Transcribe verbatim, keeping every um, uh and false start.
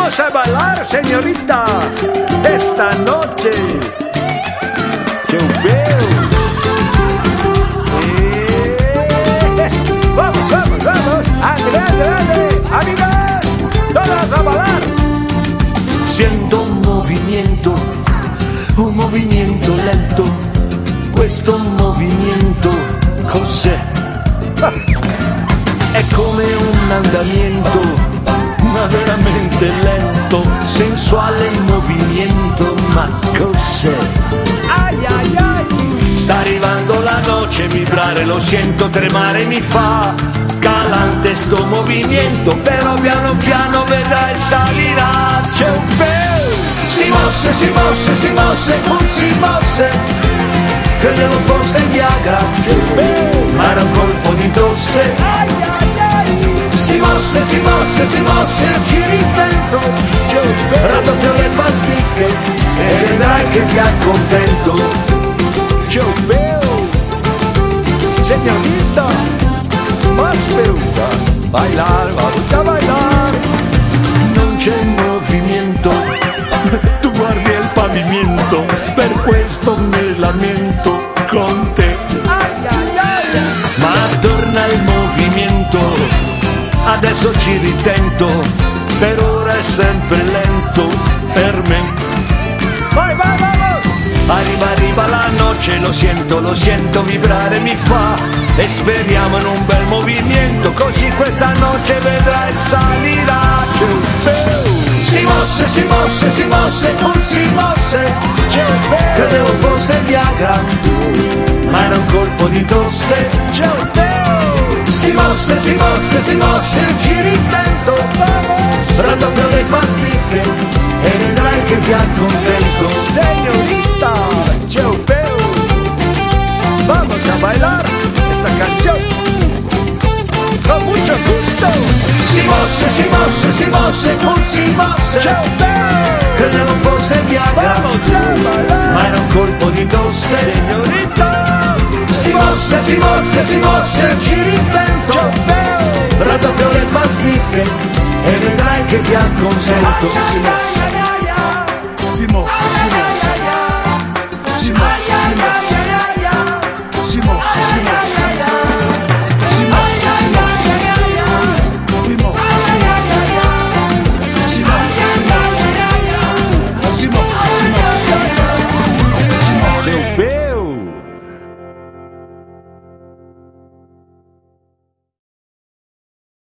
Vamos a bailar, señorita, esta noche. Yo veo. Eh, vamos, vamos, vamos. Ande, ande, ande. Amigas, todas a bailar. Siento un movimiento, un movimiento lento. Questo movimento cos'è? È come un andamento, ma veramente lento, sensuale movimento, ma cos'è? Ai ai ai! Sta arrivando la noce, vibrare lo sento, tremare mi fa, calante sto movimento, però piano piano vedrai salirà, c'è un peu! Si mosse, si mosse, si mosse, non si mosse, credevo fosse Viagra, ma era un colpo di tosse. Ai ai ai! Si mosse, si mosse, si mosse, giri il vento, raddoppio le pasticche e vedrai che ti accontento. Yo veo, señorita, más pregunta, bailar, vamos a bailar. Non c'è movimento, tu guardi il pavimento, per questo me lamento con te. Ai ai ai! Ma torna il movimento, adesso ci ritento, per ora è sempre lento per me. Vai, vai, vai! Arriva, arriva la noce, lo sento, lo sento vibrare mi fa, e speriamo in un bel movimento, così questa noce vedrai salirà. Si mosse, si mosse, si mosse, non si mosse, credevo fosse Viagra, ma era un colpo di tosse. Si mosse, si mosse, si mosse, giri il vento, raddoppio le pasticche e vedrai che ti accontento. Señorita, yo veo. Vamos a bailar esta canción con mucho gusto. Si mosse, si mosse, si mosse, non si mosse, Yo veo. credevo fosse Viagra, Vamos a bailar, ma era un colpo di tosse. señorita. Si mosse, si mosse, si mosse, giri il vento, Yo veo. raddoppio le pasticche e vedrai che ti accontento.